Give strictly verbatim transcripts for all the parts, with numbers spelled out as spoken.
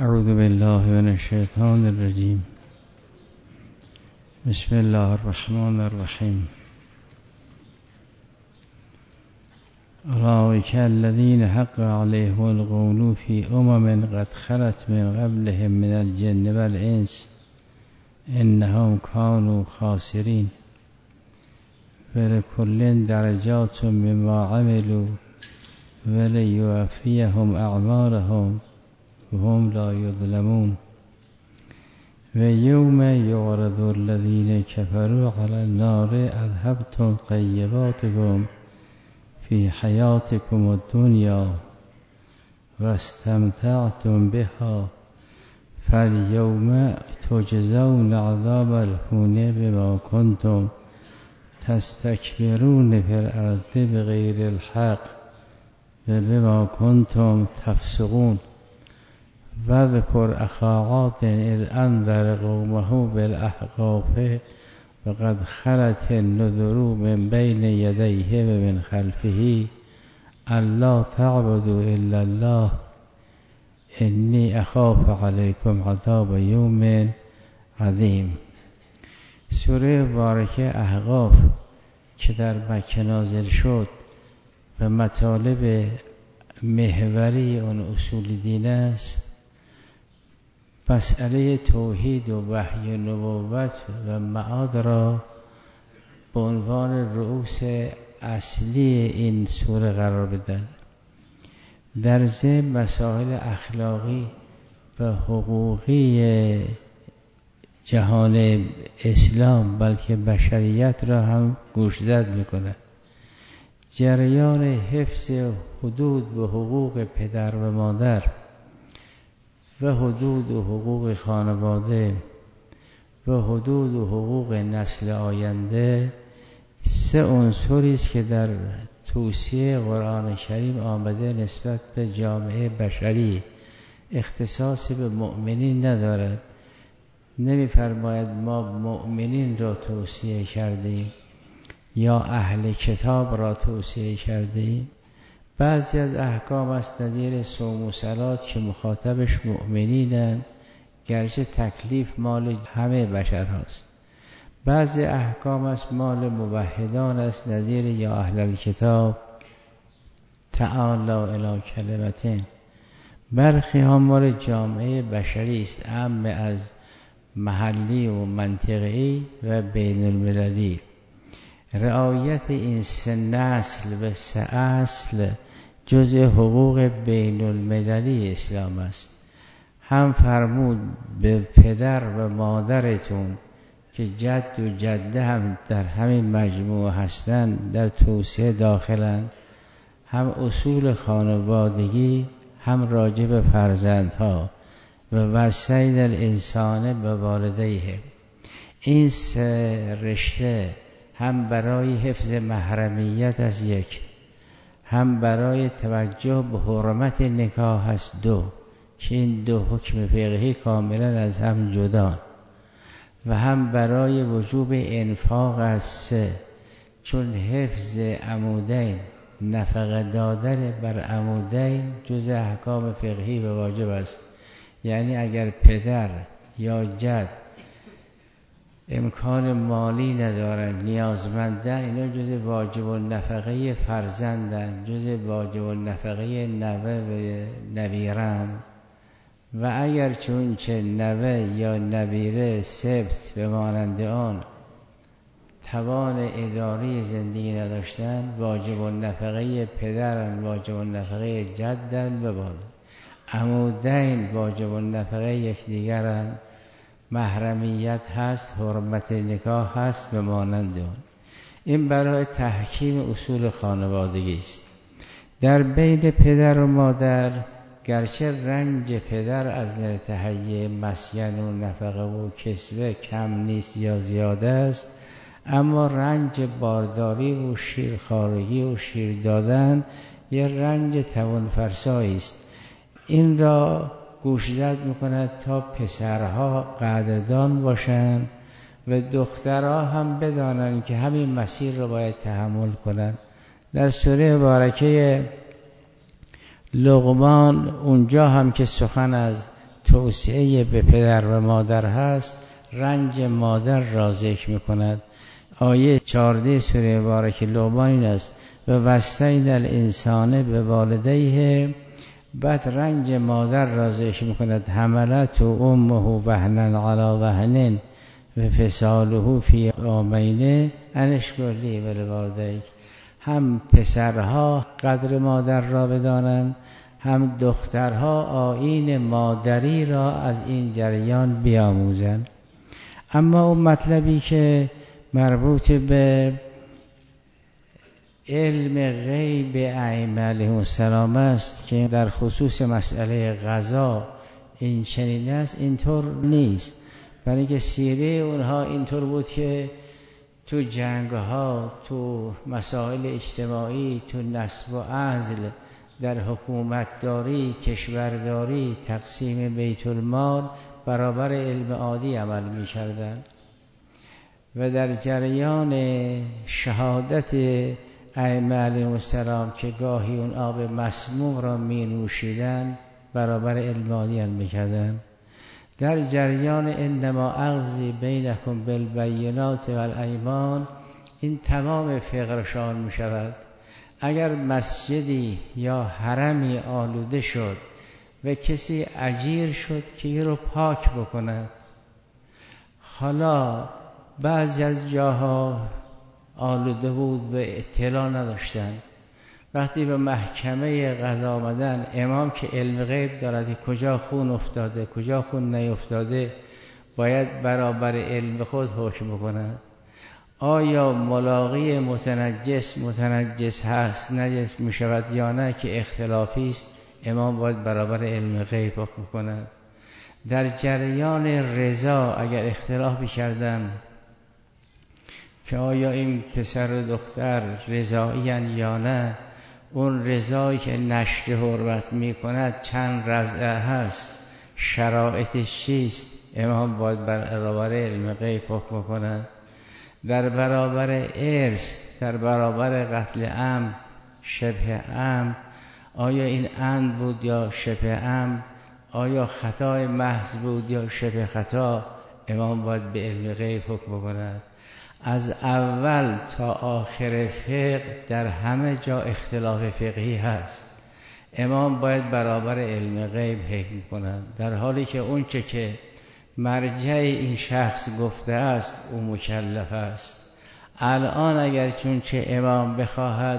اعوذ بالله من الشیطان الرجیم. بسم الله الرحمن الرحیم. اولئک الذین حق علیهم القول فی امم قد خلت من قبلهم من الجن والانس انهم كانوا خاسرین ولکل درجات مما عملوا ولیوفیهم اعمالهم وهم لا یظلمون. و یوم یعرض الذین کفروا علی النار اذهبتم طیباتکم فی حیاتکم الدنیا و استمتعتم بها فالیوم تجزون عذاب الهون بما کنتم تستکبرون فی الارض بغیر الحق و بما کنتم تفسقون. و ذکر اخا عاد اذ انذر قومه بالاحقاف و قد خلت النذر من بین یدیه و من خلفه الا تعبدوا الا الله انی اخاف علیکم عذاب یوم عظیم. سوره مبارکه احقاف که در مکه نازل شد و مطالب محوری اون اصول دین است، مسئله توحید و وحی نبوت و معاد را به عنوان رؤوس اصلی این سوره قرار بدن. در ضمن مسائل اخلاقی و حقوقی جهان اسلام بلکه بشریت را هم گوشزد میکنه. جریان حفظ حدود و حقوق پدر و مادر و حدود و حقوق خانواده و حدود و حقوق نسل آینده سه عنصری است که در توصیه قرآن کریم آمده نسبت به جامعه بشری، اختصاصی به مؤمنین ندارد. نمی‌فرماید ما مؤمنین را توصیه کردیم یا اهل کتاب را توصیه کردیم. بعضی از احکام است نظیر صوم و صلات که مخاطبش مؤمنینند، گرچه تکلیف مال همه بشر هاست. بعضی احکام است مال موحدان است نظیر یا اهل الکتاب تعالوا الی کلمتین. برخی ها مال جامعه بشری است، عام از محلی و منطقه‌ای و بین المللی. رعایت این سه نسل و سه اصل جزء حقوق بین المللی اسلام است. هم فرمود به پدر و مادرتون که جد و جده هم در همین مجموعه هستند در توصیه داخلند، هم اصول خانوادگی، هم راجع به فرزندها و وصینا الانسان بوالدیه. این سه رشته هم برای حفظ محرمیت از یک، هم برای توجه به حرمت نکاح است دو، که این دو حکم فقهی کاملا از هم جدا، و هم برای وجوب انفاق است سه، چون حفظ عمودین، نفقه دادن بر عمودین جز احکام فقهی و واجب است. یعنی اگر پدر یا جد امکان مالی ندارن، نیازمندن، اینا جز واجب النفقه فرزندن، جز واجب النفقه نوه و نویرن. و اگر چون چه نوه یا نویره سبت به مانند آن توان اداری زندگی نداشتن، واجب النفقه پدرن، واجب النفقه جدن ببارن. عمودین واجب النفقه یکدیگرن، محرمیت هست، حرمت نکاح هست به مانند آن. این برای تحکیم اصول خانوادگی است. در بین پدر و مادر گرچه رنج پدر از نظر تهیه مسکن و نفقه و کسوه کم نیست یا زیاده است، اما رنج بارداری و شیرخوارگی و شیر دادن یه رنج توان فرسایی است. این را گوشزد میکند تا پسرها قدردان باشند و دخترها هم بدانند که همین مسیر را باید تحمل کنند. در سوره مبارکه لقمان اونجا هم که سخن از توصیه به پدر و مادر هست، رنج مادر را ذکر می‌کند. آیه چهارده سوره مبارکه لقمان این است: و وصینا الانسان بوالدیه. بعد رنج مادر را ذکر می‌کند: حملته امه وهنا علی وهن و فصاله فی عامین ان اشکر لی ولوالدیک. هم پسرها قدر مادر را بدانند، هم دخترها آیین مادری را از این جریان بیاموزند. اما اون مطلبی که مربوط به علم غیب ائمه علیهم السلام است که در خصوص مسئله قضا این چنین است، اینطور نیست. برای اینکه سیره اونها اینطور بود که تو جنگ‌ها، تو مسائل اجتماعی، تو نسب و عزل، در حکومتداری، کشورداری، تقسیم بیت المال برابر علم عادی عمل می‌کردند و در جریان شهادت ائمه علیهم السلام که گاهی اون آب مسموم را می نوشیدن برابر علم عادی عمل می‌کردند. در جریان انما اقضی بینکم بالبینات والایمان، این تمام فقرشان می شود. اگر مسجدی یا حرمی آلوده شد و کسی اجیر شد که این رو پاک بکند، حالا بعضی از جاها آلوده بود و اطلاع نداشتن، وقتی به محکمه قضا آمدن، امام که علم غیب دارد کجا خون افتاده کجا خون نیفتاده باید برابر علم خود حکم بکند. آیا ملاقی متنجس متنجس هست نجس می شود یا نه که اختلافی است، امام باید برابر علم غیب حکم کند. در جریان رضا اگر اختلافی کردن که آیا این پسر و دختر رضایی‌اند یا نه، اون رضایی که نشر حرمت می کند چند رضعه هست، شرایطش چیست، امام باید برابر علم غیب حکم کند. در برابر ارث، در برابر قتل عمد، شبه عمد، آیا این عمد بود یا شبه عمد، آیا خطای محض بود یا شبه خطا، امام باید به علم غیب حکم کند. از اول تا آخر فقه در همه جا اختلاف فقهی هست، امام باید برابر علم غیب حکم کند، در حالی که اون چه که مرجع این شخص گفته است او مکلف است. الان اگر چون چه امام بخواهد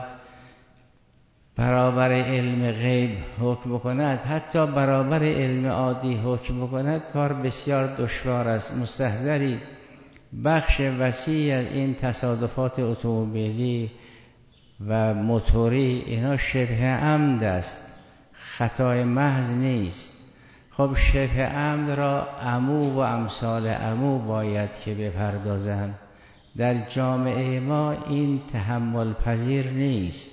برابر علم غیب حکم کند، حتی برابر علم عادی حکم کند، کار بسیار دشوار است. مستحضری بخش وسیع از این تصادفات اتومبیلی و موتوری اینا شبه عمد است، خطای محض نیست. خب شبه عمد را عمو و امثال عمو باید که بپردازند. در جامعه ما این تحمل پذیر نیست،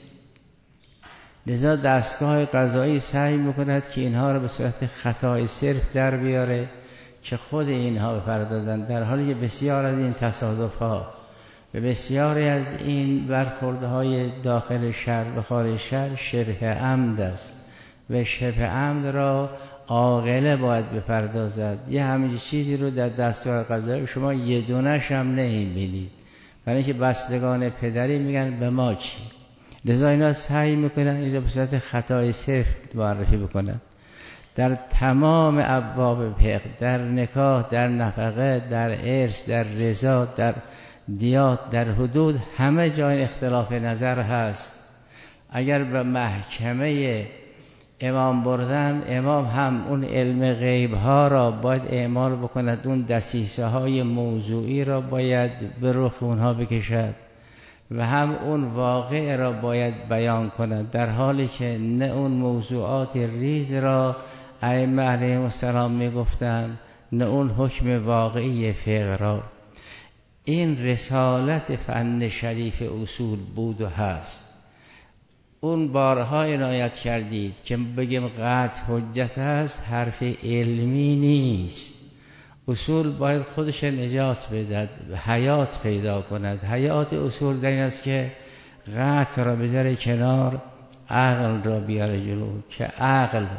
لذا دستگاه قضایی سعی میکند که اینها را به صورت خطای صرف در بیاره که خود اینها بپردازند، در حالی که بسیار از این تصادف‌ها و بسیاری از این برخوردهای داخل شهر و خارج شهر شبه عمد است و شبه عمد را عاقله باید بپردازد. یه همین چیزی رو در دستگاه قضایی شما یه دونش هم نمی‌بینید، برای اینکه بستگان پدری میگن به ما چی، لذا اینا سعی میکنن این رو به صورت خطای صرف معرفی بکنن. در تمام ابواب فقه، در نکاح، در نفقه، در ارث، در رضا، در دیات، در حدود، همه جا این اختلاف نظر هست. اگر به محکمه امام بردن، امام هم اون علم غیب ها را باید اعمال بکند، اون دسیسه های موضوعی را باید به رخ اونها بکشد و هم اون واقع را باید بیان کند، در حالی که نه اون موضوعات ریز را ائمه علیهم السلام میگفتند نه اون حکم واقعی فقه را. این رسالت فن شریف اصول بود و هست. اون بارها عنایت کردید که بگیم قطع حجت هست، حرف علمی نیست. اصول باید خودش نجات بدهد، حیات پیدا کند. حیات اصول در این است که قطع را بذاره کنار، عقل را بیاره جلو، که عقل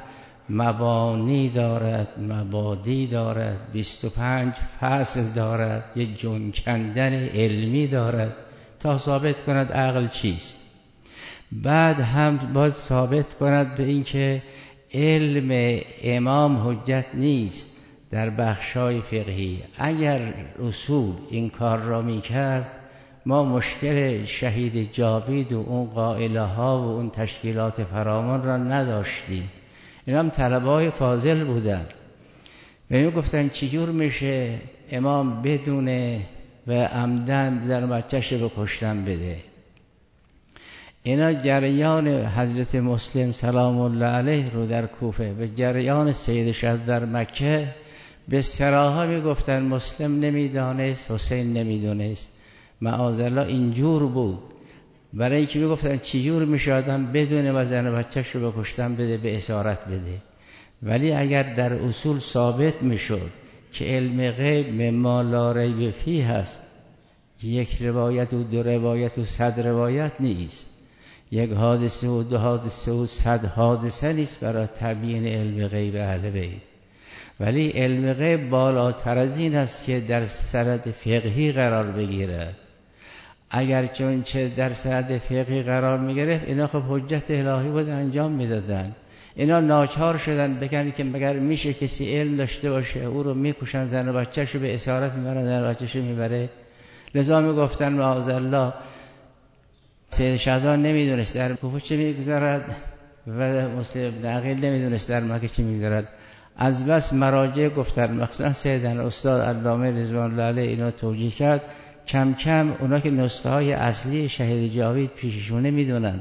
مبانی دارد، مبادی دارد، بیست و پنج فصل دارد، یک جنکندن علمی دارد تا ثابت کند عقل چیست. بعد هم باید ثابت کند به این که علم امام حجت نیست در بخشای فقهی. اگر اصول این کار را می کرد ما مشکل شهید جاوید و اون قائله ها و اون تشکیلات فراوان را نداشتیم. اینا هم طلبای فاضل بودن و می گفتن چجور میشه امام بدونه و عمدن در بچه‌ش رو کشتن بده. اینا جریان حضرت مسلم سلام الله علیه رو در کوفه و جریان سید شهد در مکه به صراحت می گفتن مسلم نمیدانست، حسین نمیدونست، معاذالله اینجور بود. برای اینکه می گفتن چجور میشه آدم بدونه و زن بچه‌ش رو بکشتن بده، به اسارت بده. ولی اگر در اصول ثابت میشد که علم غیب مما لا ریب فیه هست، یک روایت و دو روایت و صد روایت نیست، یک حادثه و دو حادثه و صد حادثه نیست برای تبیین علم غیب اهل بیت. ولی علم غیب بالاتر از این است که در سند فقهی قرار بگیرد. اگر چون چه در سند فقهی قرار میگرفت اینا خب حجت الهی بود انجام میدادن. اینا ناچار شدن بگن که مگر میشه کسی علم داشته باشه او رو میکشن، زن و بچه‌شو به اسارت میبرن، زن و بچه‌شو میبره. لذا میگفتن معاذالله سید شهدان نمیدونست در کوفه چه میگذرد و مسلم ابن عقیل نمیدونست در مکه چه میگذرد. از بس مراجع گفتن، مخصوصا سیدن استاد علامه رضوان الله علیه اینا توجیه کرد، کم کم اونا که نسخه های اصلی شهید جاوید پیششونه میدونن.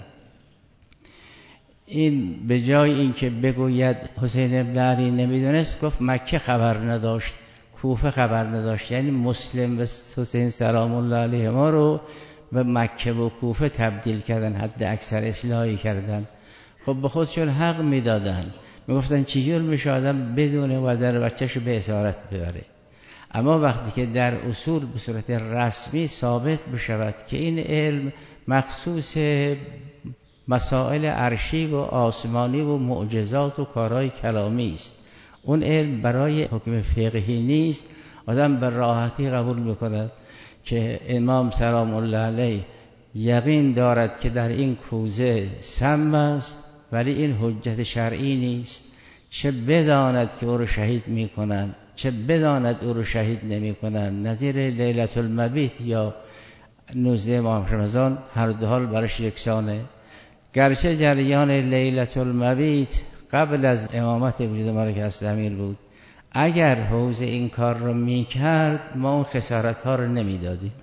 این به جای این که بگوید حسین ابن علی نمیدونست، گفت مکه خبر نداشت، کوفه خبر نداشت. یعنی مسلم و حسین سلام الله علیه ما رو به مکه و کوفه تبدیل کردن، حد اکثر اصلاحی کردن. خب به خودشون حق میدادن، میگفتن چجور میشه آدم بدون وزر بچه‌شو به اسارت ببره. اما وقتی که در اصول به صورت رسمی ثابت بشود که این علم مخصوص مسائل عرشی و آسمانی و معجزات و کارهای کلامی است، اون علم برای حکم فقهی نیست، آدم به راحتی قبول میکند که امام سلام الله علیه یقین دارد که در این کوزه سم است ولی این حجت شرعی نیست. چه بداند که او رو شهید میکنن، چه بداند او رو شهید نمیکنن. نظیر لیلة المبیت یا نوزده ماه رمضان هر دو حال برش یکسانه. گرچه جریان لیلة المبیت قبل از امامت وجود مرکز امیر بود، اگر حوزه این کار رو میکرد ما اون خسارت ها رو نمیدادیم.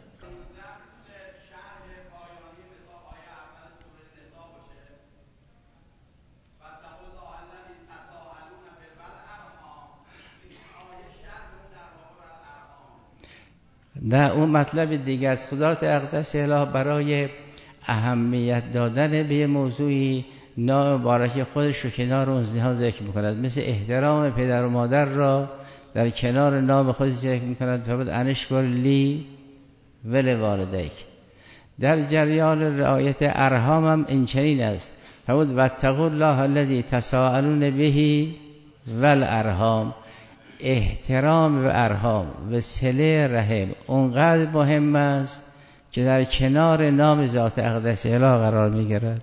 نه اون مطلب دیگه از خدات اقدس اله برای اهمیت دادن به موضوعی نام مبارک خودش رو کنار اونها ذکر میکند، مثل احترام پدر و مادر را در کنار نام خودش ذکر میکند. فرمود انشکر لی ولوالدیک. در جریان رعایت ارحام هم این چنین است. فرمود واتقوا الله الذی تساءلون به والارحام. احترام و ارحام و صله رحم اونقدر مهم است که در کنار نام ذات اقدس اله قرار میگیرد.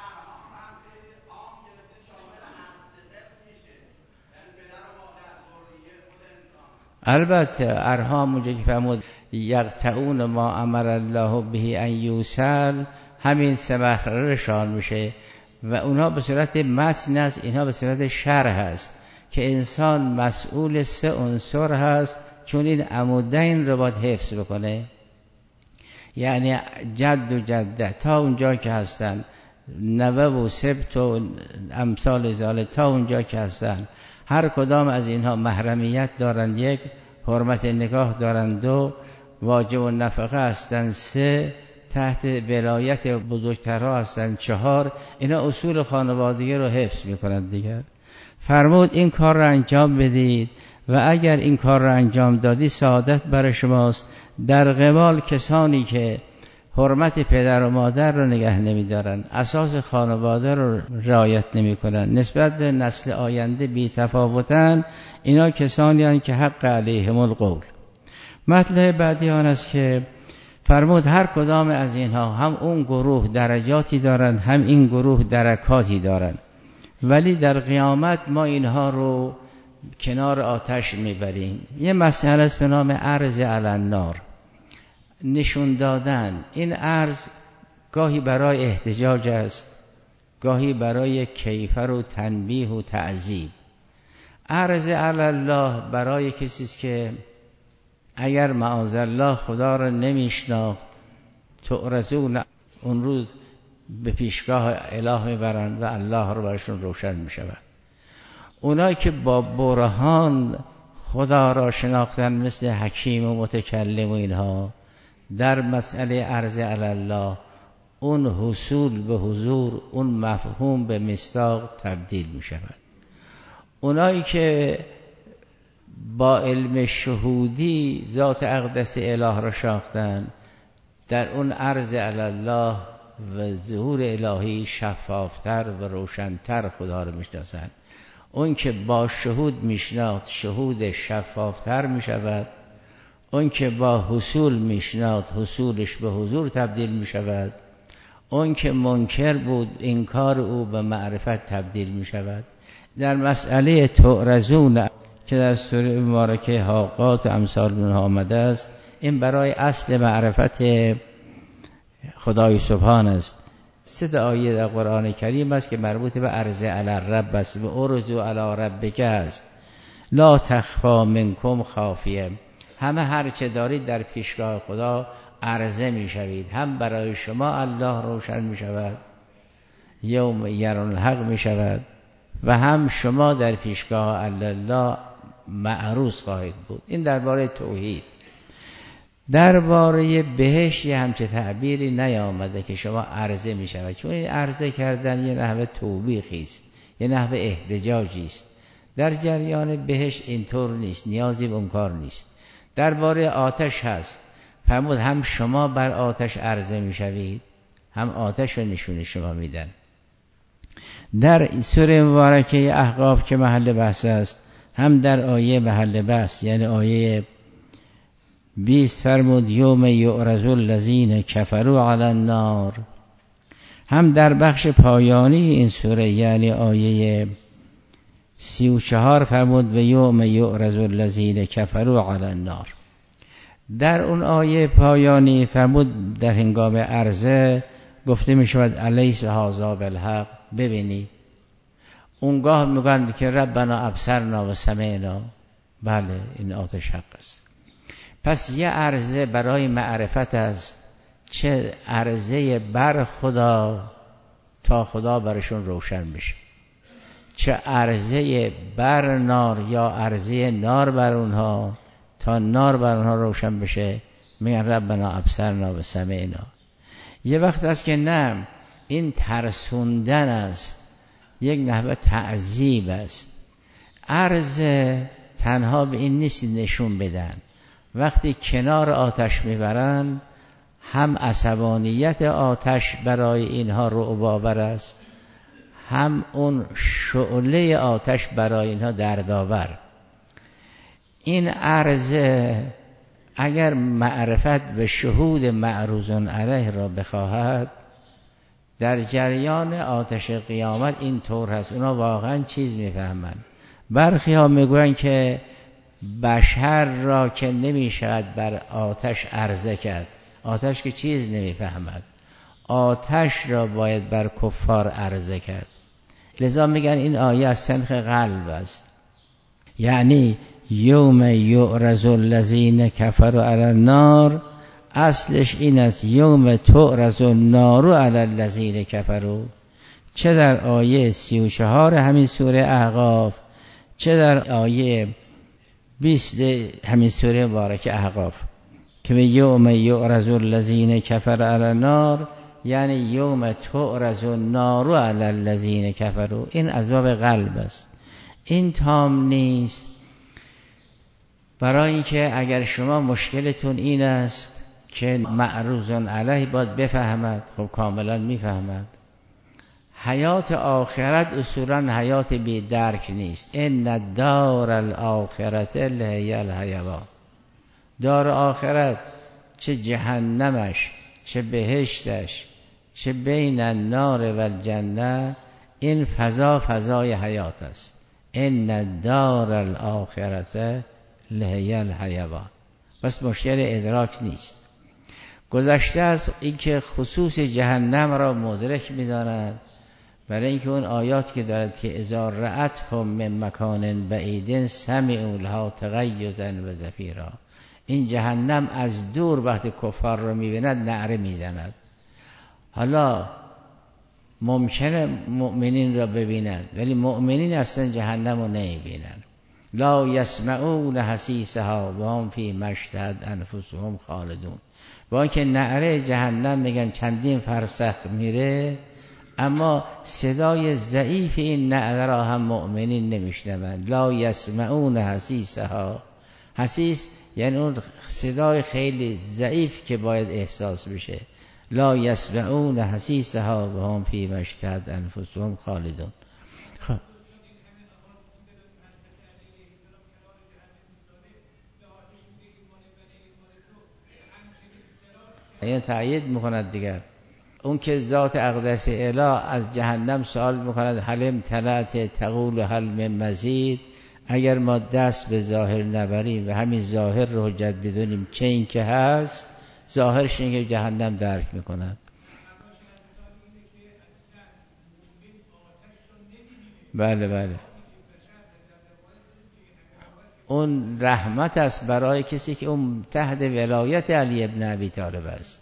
البته ارحام اونجا که فرمود یقطعون ما امر الله به ان یوصل، همین سه مرحله شامل میشه و اونها به صورت متن است، اینها به صورت شرح است که انسان مسئول سه عنصر هست، چون این عمودین رو باید حفظ بکنه. یعنی جد و جده تا اونجا که هستن، نوه و سبت و امثال ذالک تا اونجا که هستن، هر کدام از اینها محرمیت دارند، یک حرمت نکاح دارند، دو واجب و نفقه هستند، سه تحت ولایت بزرگترها هستند، چهار اینا اصول خانوادگی رو حفظ میکنند دیگر. فرمود این کار را انجام بدید و اگر این کار را انجام دادی سعادت برای شماست. در قبال کسانی که حرمت پدر و مادر رو نگه نمیدارن، اساس خانواده رو رعایت نمیکنن، نسبت به نسل آینده بی تفاوتن، اینا کسانی هستند که حق علیهم القول. مطلب بعدی آن است که فرمود هر کدام از اینها، هم اون گروه درجاتی دارن، هم این گروه درکاتی دارن، ولی در قیامت ما اینها رو کنار آتش میبریم. یه مسئله است به نام عرض علی النار، نشون دادن. این عرض گاهی برای احتجاج است، گاهی برای کیفر و تنبیه و تعذیب. عرض علی الله برای کسی است که اگر معاذالله خدا را نمیشناخت، تعرضون، اون روز به پیشگاه اله میبرن و الله رو برشون روشن میشود. اونایی که با برهان خدا را شناختن مثل حکیم و متکلم و اینها، در مسئله عرض علی الله اون حصول به حضور، اون مفهوم به مصداق تبدیل می شود. اونایی که با علم شهودی ذات اقدس اله را شناختن، در اون عرض علی الله و ظهور الهی شفافتر و روشنتر خدا را میشناسند. اون که با شهود میشناخت، شهود شفافتر میشود. اون که با حصول میشناخت، حصولش به حضور تبدیل میشود. اون که منکر بود، انکار او به معرفت تبدیل میشود. در مسئله تعرضون که در سوره مبارکه حاقات و امثال اونها آمده است، این برای اصل معرفت خدای سبحان است. سه آیه در قرآن کریم است که مربوط به عرض علی الرب است و ارزو علی ربک است. لا تخفا منکم خافیه، همه هر چه دارید در پیشگاه خدا عرضه می شوید. هم برای شما الله روشن می شود، یوم یرون الحق می شود، و هم شما در پیشگاه الله معروض خواهید بود. این درباره توحید. درباره بهشت یه همچه تعبیری نیامده که شما عرضه می شود، چون این عرضه کردن یه نحوه توبیخی است، یه نحوه احتجاجی است. در جریان بهشت اینطور نیست، نیازی به اون کار نیست. درباره آتش هست، فرمود هم شما بر آتش عرضه می شوید، هم آتش رو نشون شما میدن. در سوره مبارکه احقاف که محل بحث است، هم در آیه محل بحث یعنی آیه بیست فرمود یوم یعرض الذین کفروا علی النار، هم در بخش پایانی این سوره یعنی آیه سی و چهار فرمود و یوم یعرض الذین کفروا علی النار. در اون آیه پایانی فرمود در هنگام عرضه گفته می شود الیس هذا بالحق، ببینی. اونگاه میگن که ربنا ابصرنا و سمعنا، بله این آتش حق است. پس یه عرضه برای معرفت است، چه عرضه بر خدا تا خدا برشون روشن بشه، چه عرضه بر نار یا عرضه نار بر اونها تا نار بر اونها روشن بشه. میگن ربنا ابصرنا و سمعنا. یه وقت است که نه، این ترسوندن است، یک نحوه تعذیب است. عرضه تنها به این نیست نشون بدن، وقتی کنار آتش میبرن هم عصبانیت آتش برای اینها رعب‌آور است، هم اون شعله آتش برای اینها دردآور. این عرضه اگر معرفت و شهود معروضون علیه را بخواهد، در جریان آتش قیامت این طور هست، اونا واقعا چیز میفهمن. برخی ها میگوین که بشر را که نمیشود بر آتش عرضه کرد، آتش که چیز نمیفهمد، آتش را باید بر کفار عرضه کرد. لذا میگن این آیه از سنخ قلب است، یعنی یوم یعرض الذین کفروا علی النار، اصلش این است یوم تعرض النار علی الذین کفروا. چه در آیه سی و چهار همین سوره احقاف، چه در آیه بیست همین سوره مبارکه احقاف که به یوم یعرض الذین کفروا علی النار، یعنی یوم تعرض النار علی الذین کفروا. این از باب قلب است، این تام نیست. برای اینکه اگر شما مشکلتون این است که معروض علیه باید بفهمد. خب کاملا میفهمد. حیات آخرت اصولا حیات بی درک نیست. ان الدار الاخرت لهی الحیوان. دار آخرت چه جهنمش چه بهشتش چه بین النار و الجنه، این فضا فضای حیات است. ان الدار الاخرت لهی الحیوان. بس مشکل ادراک نیست. گذشته از اینکه خصوص جهنم را مدرک می‌دارند، برای اینکه اون آیات که دارد که اذا رأتهم من مکان بعید سمعوا لها تغیظا و زفیرا، این جهنم از دور وقتی کفار رو می‌بیند نعره می‌زند. حالا ممکنه مؤمنین را ببینند ولی مؤمنین اصلا جهنم رو نمی‌بینند. لا یسمعون حسیسها و هم فی ما اشتهت انفسهم خالدون. با اینکه نعره جهنم میگن چندین فرسخ میره، اما صدای ضعیف این نعره را هم مؤمنین نمیشنوند. لا یسمعون حسیسها. حسیس یعنی اون صدای خیلی ضعیف که باید احساس بشه. لا یسمعون حسیسها و هم فی ما اشتهت انفسهم خالدون. خب این تأیید میکند دیگر. اون که ذات اقدس اله از جهنم سوال میکند هل امتلأت تقول هل من مزید. اگر ما دست به ظاهر نبریم و همین ظاهر رو حجت بدونیم چه این که هست، ظاهرش اینه که جهنم درک میکند. بله بله، اون رحمت است برای کسی که اون تحت ولایت علی ابن ابی طالب است.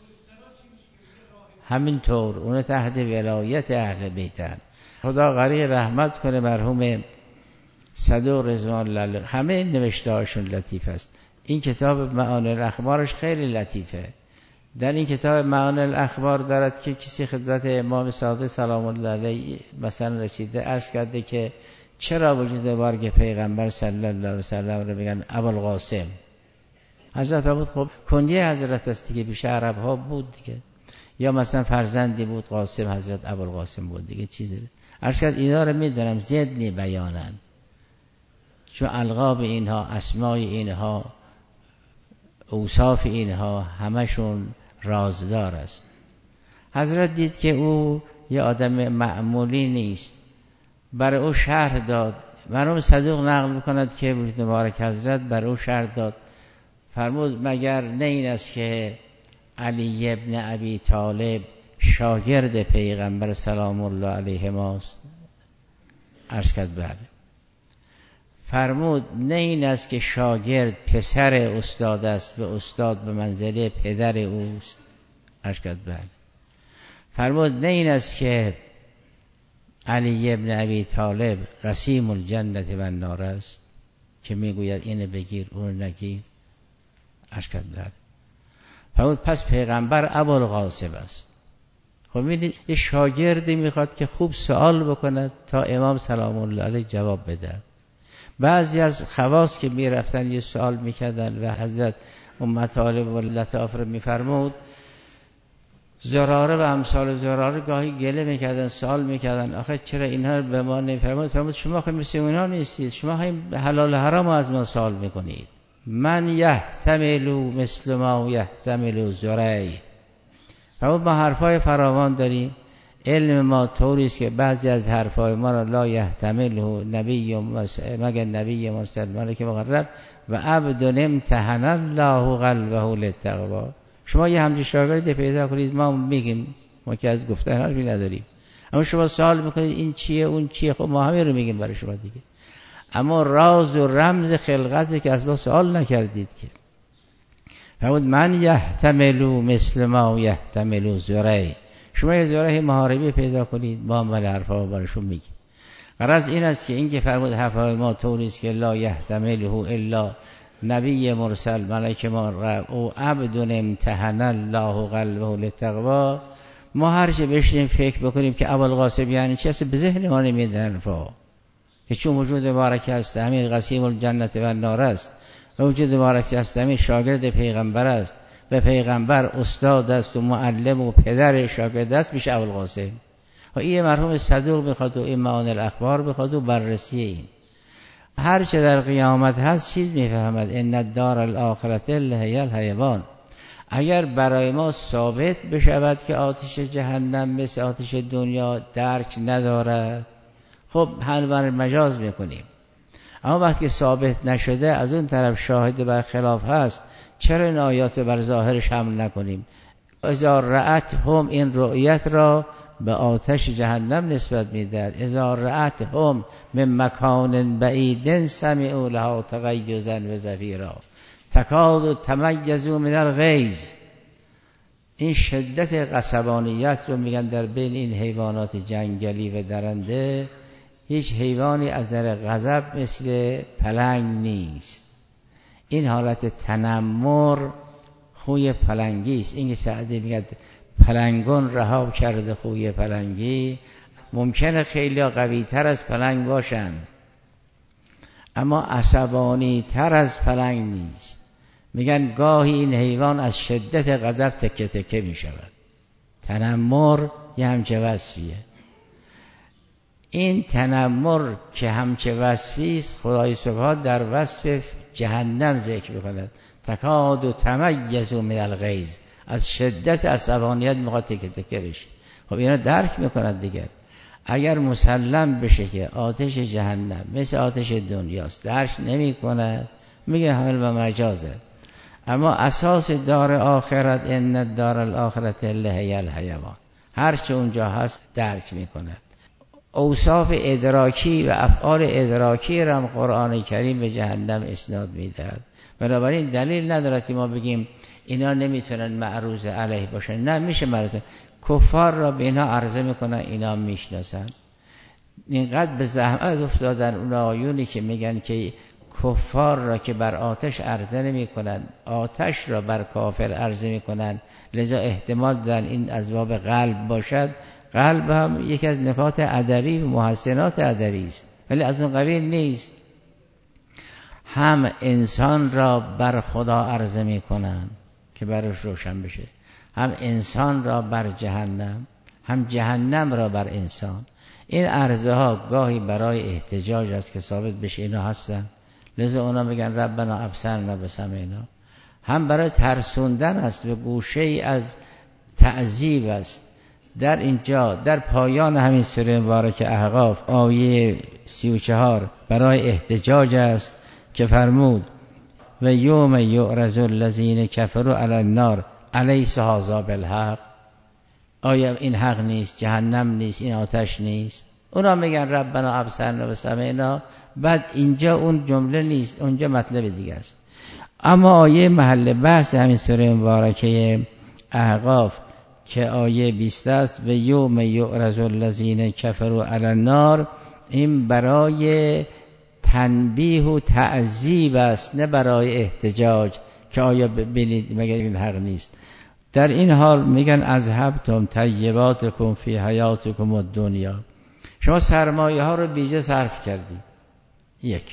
همینطور اون تحت ولایت اهل بیتن. خدا غریق رحمت کنه مرحوم صدوق رضوان الله. همه نوشته هاشون لطیف است. این کتاب معانی الاخبارش خیلی لطیفه. در این کتاب معانی الاخبار دارد که کسی خدمت امام صادق سلام الله علیه مثلا رسیده عرض کرده که چرا وجود بارگ پیغمبر صلی الله علیه و سلم رو میگن ابوالقاسم. حضرت فرمود خب کنیه حضرت است دیگه، پیش عرب ها بود دیگه، یا مثلا فرزندی بود قاسم، حضرت ابوالقاسم بود دیگه. چیزی عرض کرد اینا رو میدونم زدنی بیانن، چون القاب اینها، اسمای اینها، اوصاف اینها همشون رازدار است. حضرت دید که او یه آدم معمولی نیست، برای او شرح داد. مرحوم صدوق نقل میکند که وجود مبارک حضرت برای او شرح داد. فرمود مگر نه این است که علی ابن ابی طالب شاگرد پیغمبر سلام الله علیه ماست؟ عرض کرد بله. فرمود نه این است که شاگرد پسر استاد است و استاد به منزله پدر اوست؟ عرض کرد بله. فرمود نه این است که علی ابن ابی طالب قسیم الجنت و النار است که میگوید اینو بگیر اونو نگیر؟ عرض کرد بله. فرمود پس پیغمبر ابوالقاسم است. خب میدید یه شاگردی میخواد که خوب سوال بکند تا امام سلام الله علیه جواب بده. بعضی از خواص که میرفتن یه سوال میکردن و حضرت اون مطالب و لطائف رو میفرمود، زراره و امثال زراره گاهی گله میکردن، سوال میکردن آخه چرا اینها رو به ما نمیفرمود؟ فرمود شما خیلی مثل اونا نیستید، شما خیلی حلال حرام از ما سوال میکنید. من یحتملو مثل ما یحتملو زرعی. فرمود ما حرفای فراوان داریم، علم ما طوریست که بعضی از حرفای ما را لا یحتمله نبی مگر نبی مرسل ملک مقرب و عبد امتحن الله قلبه للتقوا. شما یه همچین شاگردی پیدا کنید ما میگیم، ما که از گفتن حرفی نداریم، اما شما سوال میکنید این چیه اون چیه، خب ما همه رو میگیم برای شما دیگه، اما راز و رمز خلقتی که از ما سوال نکردید که. فرمود من یحتملو مثل ما یحتملو زرعی. شما یه زرعی محاربی پیدا کنید ما عمل حرفا برشون میگیم. غرض این است که این که فرمود حرفای ما طوریست که لا یحتمله الا نبی مرسل ملک مقرب او عبد امتحن الله قلبه للتقوا. ما هر چه بشیم فکر بکنیم که ابوالقاسم یعنی چی است، به ذهن ما نمیاد حرفا که چون وجود مبارک است همین قسیم الجنت و النار است و وجود مبارک است همین شاگرد پیغمبر است و پیغمبر استاد است و معلم و پدر شاگرد است میشه ابوالقاسم. و این مرحوم صدوق میخواد و این معانی الاخبار میخواد و بررسی این هر چه در قیامت هست چیز میفهمد. ان الدار الاخرة لهی الحیوان. اگر برای ما ثابت بشود که آتش جهنم مثل آتش دنیا درک ندارد، خب حل مجاز میکنیم. اما وقتی که ثابت نشده، از اون طرف شاهد بر خلاف هست، چرا این آیات بر ظاهرش حمل نکنیم؟ اذا رأت هم، این رؤیت را به آتش جهنم نسبت میدهد. اذا رأت هم من مکان بعید سمعوا لها تغیظا و زفیرا تکاد تمیز من الغیظ. این شدت عصبانیت رو میگن در بین این حیوانات جنگلی و درنده. هیچ حیوانی از در غضب مثل پلنگ نیست. این حالت تنمر خوی پلنگی است. این که سعدی میگه پلنگون رها کرده خوی پلنگی. ممکنه خیلی قوی تر از پلنگ باشن اما عصبانی تر از پلنگ نیست. میگن گاهی این حیوان از شدت غضب تکه تکه میشود. تنمر یه همچه وصفیه. این تنمر که همچه وصفی است خدای سبحان در وصف جهنم ذکر میکند. تکاد و تمیز من الغیظ، از شدت عصبانیت میخواد تکه تکه بشه. خب اینا درک میکند دیگر. اگر مسلم بشه که آتش جهنم مثل آتش دنیاست، درک نمیکند، میگه حمل و مجازه. اما اساس دار آخرت ان الدار الاخرة لهی الحیوان، هر چه اونجا هست درک میکند. اوصاف ادراکی و افعال ادراکی را هم قرآن کریم به جهنم اسناد میدهد. بنابراین دلیل ندارد که ما بگیم اینا نمیتونن معروض علیه باشن. نه، میشه معروض. کفار را به اینا عرضه میکنن، اینا میشناسن. اینقدر به زحمت افتادن اون آیونی که میگن که کفار را که بر آتش عرضه نمی کنن، آتش را بر کافر عرضه می کنن، لذا احتمال دارن این از باب قلب باشد. قلب هم یکی از نکات ادبی و محسنات ادبی است، ولی از اون قبیل نیست. هم انسان را بر خدا عرضه می کنن که برش روشن بشه، هم انسان را بر جهنم، هم جهنم را بر انسان. این عرضه ها گاهی برای احتجاج است که ثابت بشه اینا هستن، لذا اونا میگن ربنا ابصرنا بسمعنا. هم برای ترسوندن است، به گوشه ای از تعذیب است. در اینجا در پایان همین سوره مبارکه احقاف آیه سی و چهار برای احتجاج است که فرمود و یوم یعرض الذین کفروا علی النار الیس هذا بالحق. آیا این حق نیست؟ جهنم نیست؟ این آتش نیست؟ اونا میگن ربنا ابصرنا و سمعنا. بعد اینجا اون جمله نیست، اونجا مطلب دیگه است. اما آیه محل بحث همین سوره مبارکه احقاف که آیه بیست است و یوم یعرض الذین کفروا علی النار، این برای تنبیه و تعذیب است، نه برای احتجاج که آیا ببینید مگر این حق نیست. در این حال میگن اذهبتم طیباتکم فی حیاتکم الدنیا، شما سرمایه ها رو بیجا صرف کردید. یک،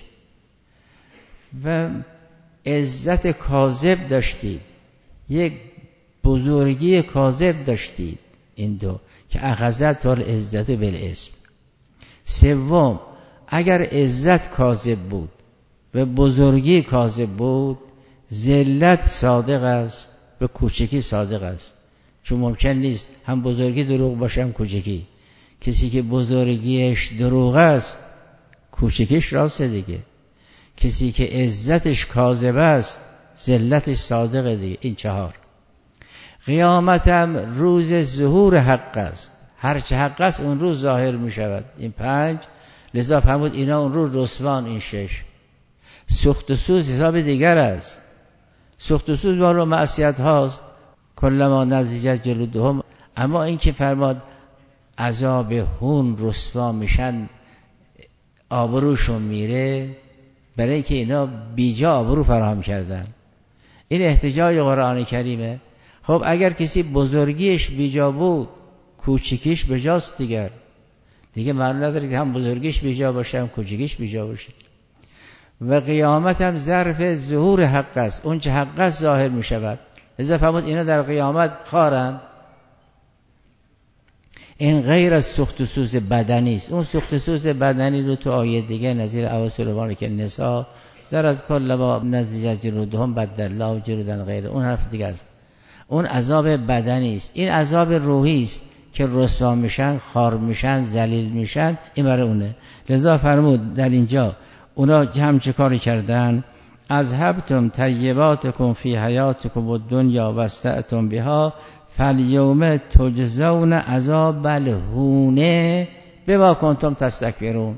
و عزت کاذب داشتید، یک بزرگی کاذب داشتید. این دو که اخذت العزت بالاسم. سوم، اگر عزت کاذب بود و بزرگی کاذب بود، ذلت صادق است و کوچکی صادق است. چون ممکن نیست هم بزرگی دروغ باشه هم کوچکی. کسی که بزرگیش دروغ است کوچکیش راسته دیگه. کسی که عزتش کاذب است ذلتش صادقه دیگه. این چهار. قیامت هم روز ظهور حق است، هر چه حق است اون روز ظاهر می شود. این پنج. لذا فرمود اینا اون روز رسوان. این شش. سوخت و سوز حساب دیگر است. سوخت و سوز ما معصیت هاست، کلما نضجت جلودهم. اما این که فرماد عذاب هون رسوا میشن، آبروشون میره، برای اینکه اینا بیجا آبرو فراهم کردن. این احتجاج قرآن کریمه. خب اگر کسی بزرگیش بیجا بود کوچکیش بجاست دیگر دیگه معنی نداره که هم بزرگیش بیجا باشه هم کوچکیش بیجا باشه. و قیامت هم ظرف ظهور حق است، اون چه حق است ظاهر می شود. لذا فرمود اینا در قیامت خارن. این غیر از سوخت و سوز بدنی است. اون سوخت و سوز بدنی رو تو آیه دیگه نظیر اواسل باره که نساء دارد کل با نزیج جلودهم بدل الله جلودن غیر، اون حرف دیگه است. اون عذاب بدنی است. این عذاب روحی است که رسوا میشن، خار میشن، ذلیل میشن، این برای اونه. لذا فرمود در اینجا اونا هم چه کاری کردن؟ اذهبتم طیباتکم فی حیاتکم الدنیا و استعتم بها فالیوم تجزون عذاب الهون بما کنتم تستکبرون.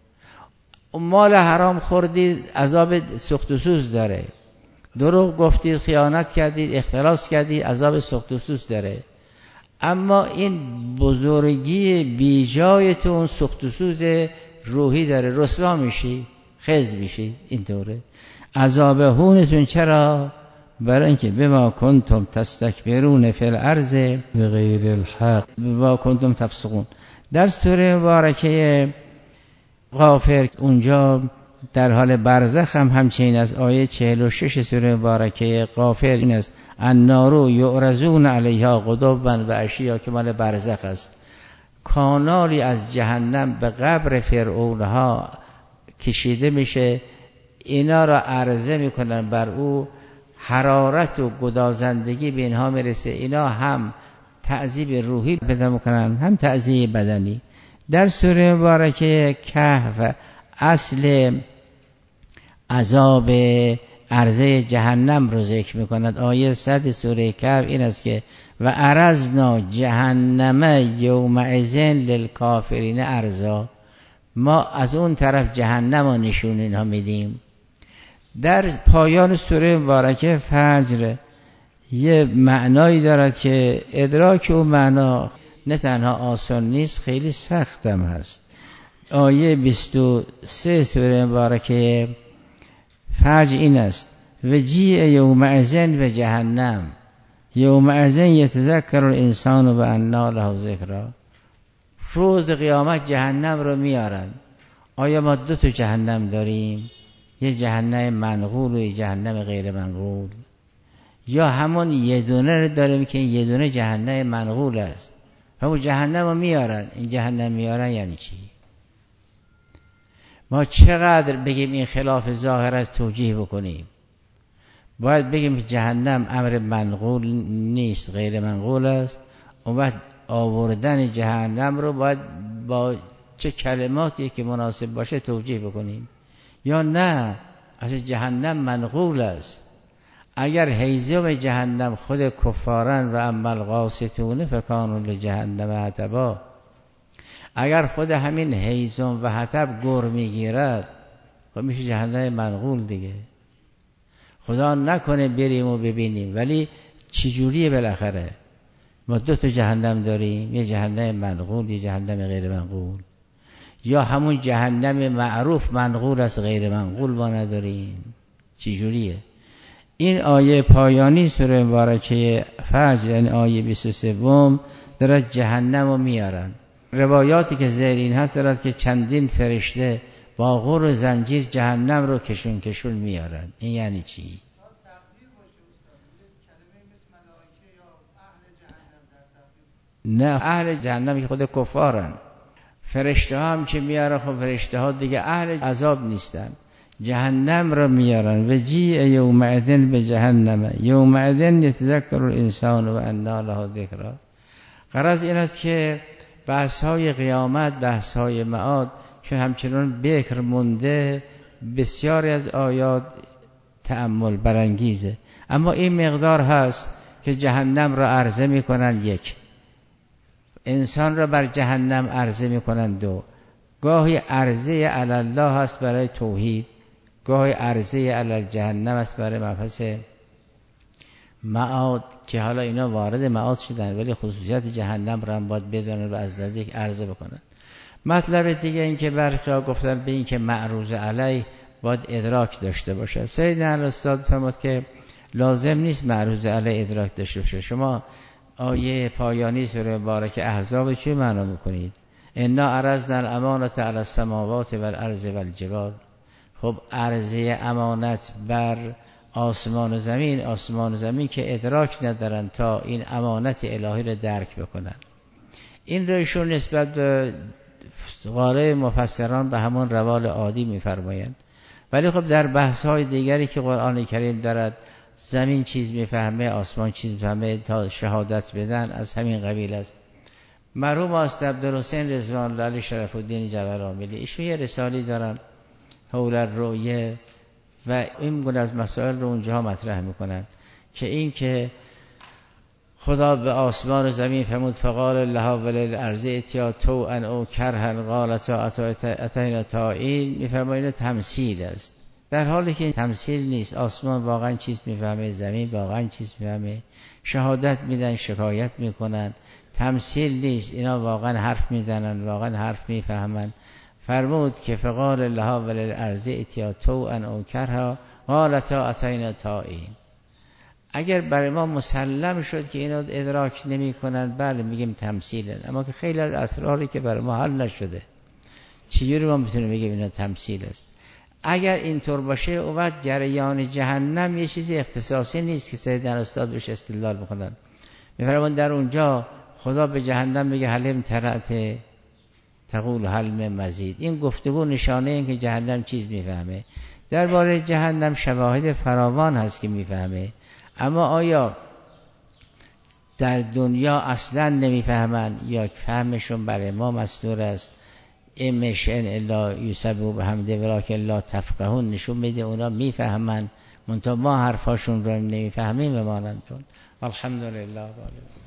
مال حرام خوردید، عذاب سخت و سوز داره. دروغ گفتید، خیانت کردید، اختلاس کردید، عذاب سخت و سوز داره. اما این بزرگی بیجایتون سخت و سوز روحی داره، رسوا میشی، خز میشی. اینطوره عذاب هونتون. چرا؟ برای اینکه بما کنتم تستکبرون فی الارض بغیر الحق بما کنتم تفسقون. در سوره مبارکه غافر اونجا در حال برزخ هم همچنین از آیه چهل و شش سوره مبارکه غافر این است: النار یعرضون علیها غدوا و عشیا، که مال برزخ است. کانالی از جهنم به قبر فرعونها کشیده میشه، اینا را عرضه میکنن بر او، حرارت و گدازندگی به اینها میرسه. اینا هم تعذیب روحی پیدا میکنن، هم تعذیب بدنی. در سوره مبارکه کهف اصل عذاب عرضه جهنم رو ذکر میکند. آیه صد سوره کهف این است که و عرضنا جهنم یومئذ للکافرین عرضا، ما از اون طرف جهنم رو نشون اینها میدیم. در پایان سوره مبارکه فجر یه معنایی دارد که ادراک اون معنا نه تنها آسان نیست، خیلی سختم هست. آیه بیست و سه سوره مبارکه فجر این است: و جیء یومئذ به جهنم یومئذ یتذکر الانسان و انا له ذکری. روز قیامت جهنم رو میارن. آیا ما دو تا جهنم داریم؟ یه جهنم منقول و یه جهنم غیر منقول، یا همون یه دونه رو داریم که یه دونه جهنم منقول است؟ همون جهنم رو میارن. این جهنم میارن یعنی چی؟ ما چقدر بگیم این خلاف ظاهر از توجیه بکنیم؟ باید بگیم که جهنم امر منقول نیست، غیر منقول است. اون وقت آوردن جهنم رو باید با چه کلماتی که مناسب باشه توجیه بکنیم. یا نه، از جهنم منقول است. اگر هیزم جهنم خود کفارن و اما القاسطون فکانوا لجهنم حطبا، اگر خود همین هیزم و حطب گر میگیرد خب میشه جهنم منقول دیگه. خدا نکنه بریم و ببینیم، ولی چجوریه بالاخره؟ ما دو تا جهنم داریم، یه جهنم منقول، یه جهنم غیر منقول. یا همون جهنم معروف منقول است، غیر منقول ما نداریم. چجوریه؟ این آیه پایانی سوره مبارکه فجر، یعنی آیه بیست و سه دارد جهنم رو میارن. روایاتی که زیرین هست دارد که چندین فرشته با غور و زنجیر جهنم رو کشون کشون میارن. این یعنی چی؟ نه، اهل جهنم که خود کفارن. فرشته ها هم که میاره، خب فرشته ها دیگه اهل عذاب نیستن، جهنم رو میارن. و جیء یومئذ به جهنم یومئذ یتذکر الانسان و انا له ذکری. غرض این است که بحث های قیامت، بحث های معاد چون همچنان بکر مونده، بسیاری از آیات تأمل برانگیزه. اما این مقدار هست که جهنم را عرضه میکنن، یک، انسان را بر جهنم عرضه میکنن، دو، گاهی عرضه علی الله هست برای توحید، گاهی عرضه علی جهنم است برای مبحث معاد، که حالا اینا وارد معاد شدن ولی خصوصیت جهنم را هم باید بدونن و از نزدیک عرضه بکنن. مطلب دیگه این که برخی ها گفتن به این که معروض علیه باید ادراک داشته باشه. سیدنا الاستاد فرمود که لازم نیست معروض علیه ادراک داشته باشه. شما آیه پایانی سوره مبارکه احزاب چی معنا میکنید؟ انا عرضنا الامانة علی السماوات والارض والجبال. خب عرضه امانت بر آسمان و زمین، آسمان و زمین که ادراک ندارن تا این امانت الهی رو درک بکنن. این رو ایشون نسبت به قاره مفسران به همون روال عادی میفرمایند. ولی خب در بحث های دیگری که قرآن کریم دارد، زمین چیز میفهمه، آسمان چیز میفهمه، تا شهادت بدن از همین قبیل است. مرحوم است عبدالحسین رضوان الله علیه شرف الدین جبرآملی، ایشون یه رسالی دارن حول الرؤیه و این گونه از مسائل رو اونجا مطرح میکنن که این که خدا به آسمان و زمین فرمود فقال لها وللارض ائتیا طوعا او کرها قالتا اتینا طائعین، میفرمایند تمثیل است، در حالی که تمثیل نیست. آسمان واقعا چیز میفهمه، زمین واقعا چیز میفهمه، شهادت میدن، شکایت میکنن، تمثیل نیست، اینا واقعا حرف میزنن، واقعا حرف میفهمن. فرمود که فقال لها وللارض ائتیا طوعا او کرها قالتا اتینا طائعین. اگر برای ما مسلم شد که اینو ادراک نمی کنن، بله میگیم تمثیلن، اما که خیلی از اسراری که برای ما حل نشده، چجوری ما میتونیم بگیم اینا تمثیل است؟ اگر اینطور باشه، اون وقت جریان جهنم یه چیزی اختصاصی نیست که سیدنا استاد بهش استدلال بکنن. میفرمایند در اونجا خدا به جهنم میگه حلم ترعت تقول حلم مزید. این گفتگو نشانه این که جهنم چیز میفهمه. درباره جهنم شواهد فراوان هست که میفهمه، اما آیا در دنیا اصلا نمیفهمن یا فهمشون برای ما مستور است؟ امشن الا یوسبو به حمد ولاکن لا تفقهون نشون میده اونا میفهمن، منتها ما حرفاشون رو نمیفهمیم. بمانندون الحمدلله.